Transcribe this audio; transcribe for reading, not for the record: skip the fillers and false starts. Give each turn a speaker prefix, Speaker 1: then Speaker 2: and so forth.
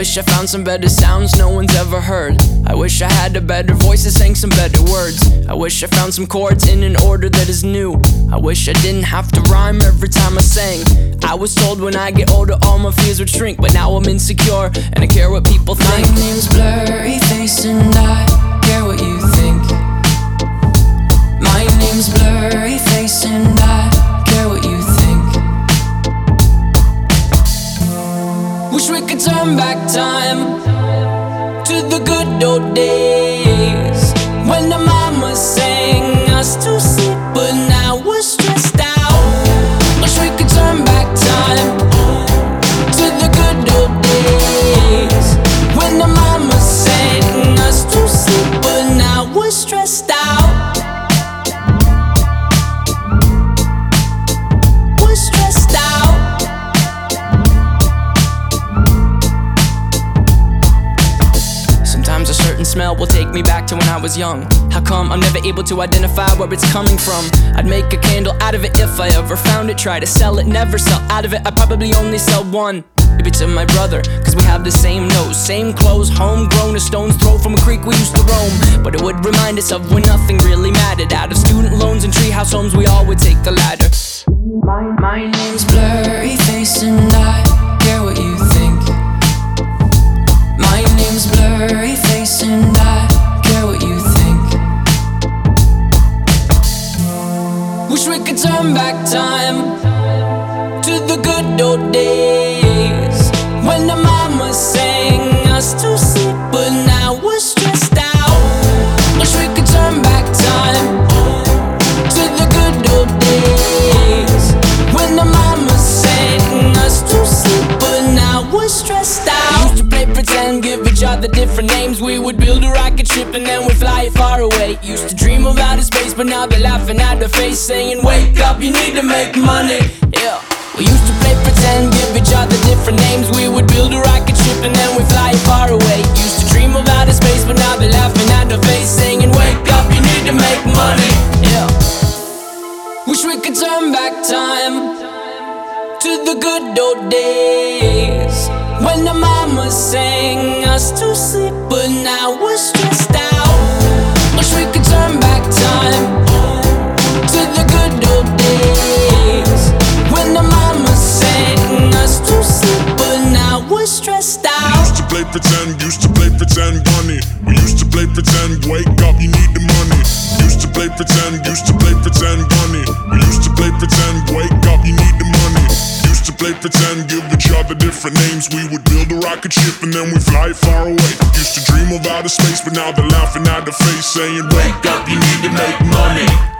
Speaker 1: wish I found some better sounds no one's ever heard. I wish I had a better voice that sang some better words. I wish I found some chords in an order that is new. I wish I didn't have to rhyme every time I sang. I was told when I get older all my fears would shrink, but now I'm insecure and I care what people think.
Speaker 2: My name's Blurryface and I care what you think. My name's Blurryface and I care what you think. Wish we could turn back time to the good old days when the mama sang us to sleep, but now we're stressed out. Wish we could turn back time to the good old days when the mama sang us to sleep, but now we're stressed out. We're stressed out. Sometimes a certain smell will take me back to when I was young. How come I'm never able to identify where it's coming from? I'd make a candle out of it if I ever found it. Try to sell it, never sell out of it. I'd probably only sell one. Maybe to my brother, cause we have the same nose, same clothes, homegrown, a stone's throw from a creek we used to roam. But it would remind us of when nothing really mattered. Out of student loans and treehouse homes, we all would take the ladder. My name's Blurryface and I care what you think. My name's Blurryface and I care what you think. Wish we could turn back time to the good old days when the mama sang us to sleep, but now we're stressed out. Wish we could turn back time to the good old days when the mama sang us to sleep, but now we're stressed out. We used to play pretend, give each other different names. We would build a rocket ship and then we'd fly it far away. Used to dream of outer space, but now they're laughing at the face, saying wake up, you need to make money. Yeah. We used to play pretend, give each other different names. We would build a rocket ship and then we'd fly it far away. Used to dream of outer space, but now they're laughing at the face, saying wake up, you need to make money. Yeah. Wish we could turn back time to the good old days when the mama sang us to sleep, but now we're stressed out. Wish we could turn back time to the good old days when the mama sang us to sleep, but now we're stressed out.
Speaker 3: Used to play pretend bunny. We used to play pretend, wake up, you need the money. Used to play pretend bunny. We used to play pretend, wake up, you need the money. Used to play pretend, give each other different names. We would build a rocket ship and then we fly it far away. Used to dream of outer space, but now they're laughing at the face, saying wake up, you need to make money.